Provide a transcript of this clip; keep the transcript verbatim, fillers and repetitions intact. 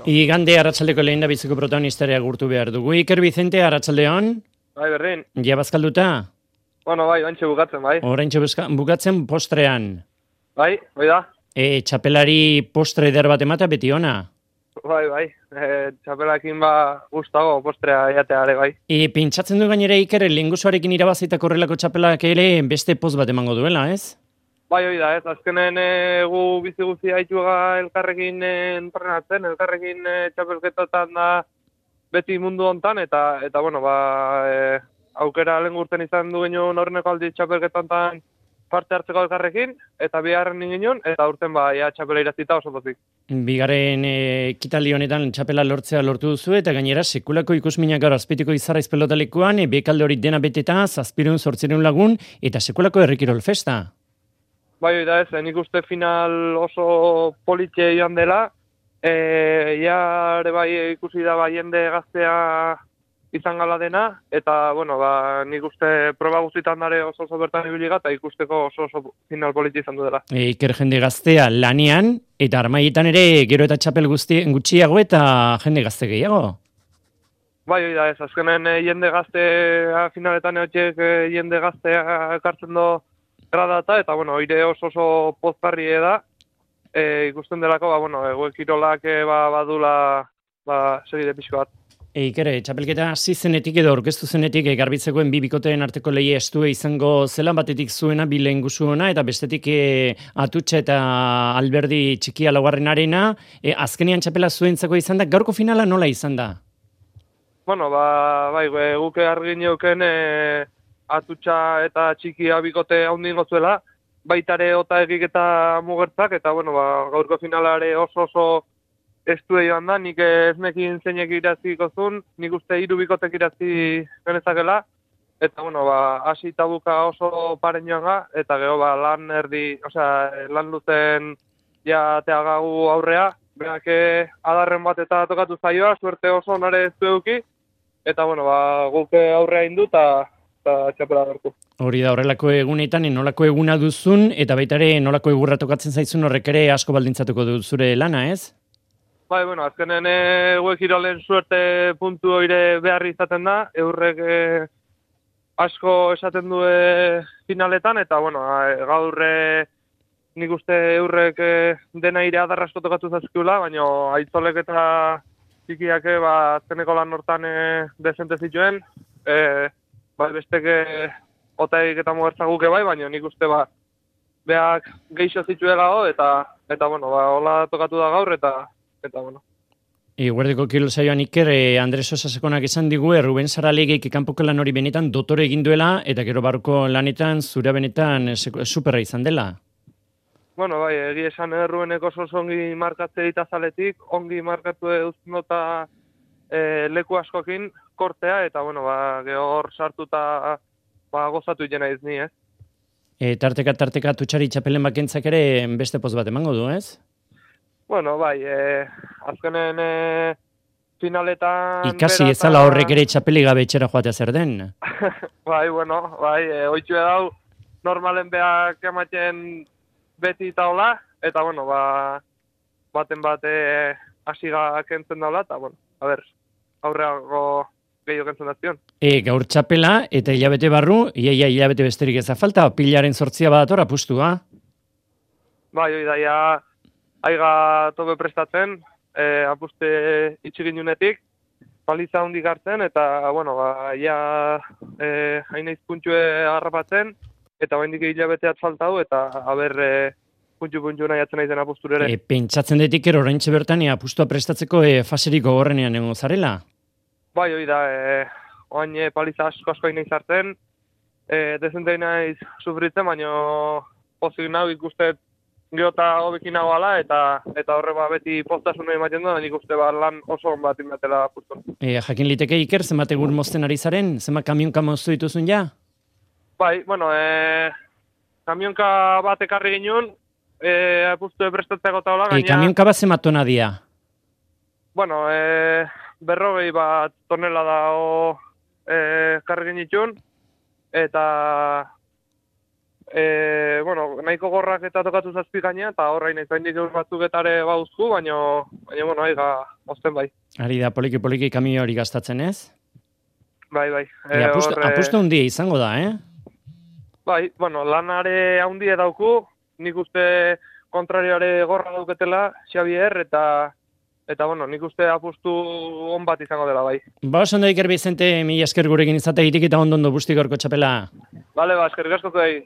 Igande arratsaldeko lehen da biziko protagonistarea gurtu behar dugu. Iker Vicente, arratsaldeon. Bai, berdin. Ja bazkalduta? Bueno, bai, oraintxe bukatzen, bai. Oraintxe bukatzen postrean. Bai, bai da. E, txapelari postre eder bat emata beti ona? Bai, bai. E, txapelakin ba gustago postrea jateare, bai. E, pentsatzen du gainera Iker, lehengusuarekin irabazitako horrelako txapelak ere beste poz bat emango duela, ez? Bai, hori da, ez. Azkenen e, gu bizi guztia haituga elkarrekin entrenatzen, elkarrekin e, txapelketotan da beti mundu hontan, eta, eta bueno, ba, e, aukera lehen urten izan du genuen horreneko aldi txapelketan parte hartzeko elkarrekin, eta bigarren ginen, eta urten ba, ja txapela irazita oso pozik. Bigarren ekitaldi honetan txapela lortzea lortu duzu, eta gainera sekulako ikusminak gaur azpitiko Izarraiz pelotalekuan, e, bekalde hori dena beteta, zazpirun zortzireun lagun, eta sekulako herrikirol festa. Bai, da ez, nik uste final oso politxe joan dela, e, ja ere bai ikusi da bai jende gaztea izan gala dena, eta, bueno, ba, nik uste proba guztietan dare oso oso bertan ibiliga, eta ikusteko oso oso final politxe izan du dela. E, Iker jende gaztea lanean, eta armaietan ere gero eta txapel guzti, gutxiago eta jende gazte gehiago. Bai, da ez, azkenen e, jende gaztea finaletan eotxek e, jende gaztea ekartzen do gradata, eta, bueno, oire oso oso pozgarri da, e, ikusten delako, ba, bueno, egoek kirolak e, ba, badula ba, segide pixko bat. E, Iker, txapelketa hasi zenetik edo orkestu zenetik e, garbitzekoen bi bikoteen arteko lehi estue izango zela, batetik zuena bi lehengusu ona, eta bestetik e, Atutxa eta Alberdi txikia laugarrenarena, e, azkenean txapela zuentzako izan da, gaurko finala nola izan da? Bueno, ba, bai, guke argin euken e, Atutxa eta txikia bikote haundi gozuela, baitare ota egik eta mugertzak, eta bueno, ba, gaurko finalare oso oso estue joan da, nik ez nekin zeinek iraziko zuen, nik uste hiru bikotek irazi genezakela, eta bueno, ba, hasi eta buka oso paren joan ga, eta gero ba, lan erdi, osea, lan luzen ja teagagu aurrea, berak adarren bat eta tokatu zaioa, suerte oso onare ez duki, eta bueno, ba, guke aurrea indu, eta txapela dorku. Hori da, horrelako egunetan, nolako eguna duzun, eta baita ere nolako egurra tokatzen zaizun horrek ere asko baldintzatuko du zure lana, ez? Bai, bueno, azkenen eguek irolen suerte puntu hori beharri izaten da, eurrek e, asko esaten du e, finaletan, eta bueno, gaur e, nik uste eurrek e, dena ire adarrasko tokatu zazkiula, baina aitzolek eta txikiak ba, azkeneko lan hortan e, desente zituen, e, bai, besteke otaik eta mugertzaguke bai, baina nik uste ba, beak geixo zituelago, eta, eta bueno, ba, hola tokatu da gaur, eta, eta bueno. Guardeko kirol saioan Iker, eh, Andres Osasekonak esan digu, eh, Ruben Saralegik kanpoko lan hori benetan dotore egin duela, eta gero barruko lanetan zura benetan superra izan dela. Bueno, bai, egi esan Rubeneko oso ongi markatze ditazaletik, ongi markatu euzten dota e, leku askokin, kortea, eta, bueno, ba, gehor sartuta ba, gozatu jena izni, ez? E, tarteka, tarteka, Atutxari txapelen bakentzak ere beste poz bat emango du, ez? Bueno, bai, e, azkenen e, finaletan... Ikasi ezala horrek ere txapeli gabe etxera joatea zer den? Bai, bueno, bai, e, oitxu edau, normalen beak ematen beti eta hola, eta, bueno, ba, baten bate asiga kentzen daula, eta, bueno, a ber, aurreago gehiago kentzen dazion. E, gaur txapela eta hilabete barru, iaia hilabete besterik ez da falta, pilaren sortzia badator apustua. Bai, oi da, ja, aiga tobe prestatzen, e, apuste itxigin junetik, baliza hondik hartzen, eta, bueno, ba, ja, e, hainaiz puntxue harrapatzen, eta baindik hilabeteat faltau, eta, haber, e, puntxu-puntxu nahi atzen nahi den apustur ere. E, pentsatzen detik ero oraintxe bertan, e, apustua prestatzeko e, faseriko gorrenean egon zarela? Bai, hoi da, e, oain e, paliza asko asko nahi zartzen, e, dezentei nahi sufritzen, baina pozik nahi ikustet geota hobekin hau ala, eta, eta horre ba beti postasun ematen da, nik uste ba lan oso on bat inbatela apustun. E, jakin liteke Iker, zenbat egur mozten ari zaren? Zenbat kamionka moztu dituzun ja? Bai, bueno, e, kamionka bat ekarri ginen, e, apustu prestatzeko eta hola, gaina... E, kamionka bat zenbat tona dia? Bueno, e, berrogei bat tonela da o e, karri genitxun, eta e, bueno, nahiko gorrak eta tokatu zazpi gaina, eta horrein ez gaindik eur batzuk etare bauzku, baina, baina, bueno, aiga, mozten bai. Ari da, poliki-poliki kamio hori gastatzen, ez? Bai, bai. E, apustu, horre... apustu handia izango da, eh? Bai, bueno, lanare handie dauku, nik uste kontrarioare gorra dauketela, Xavier, eta, eta bueno, nik uste apustu on bat izango dela, bai. Ba, oso ondo Iker Bizente, mila esker gurekin izate, irik eta ondo ondo bustik gorko txapela. Bale, ba, eskerrik asko zuei.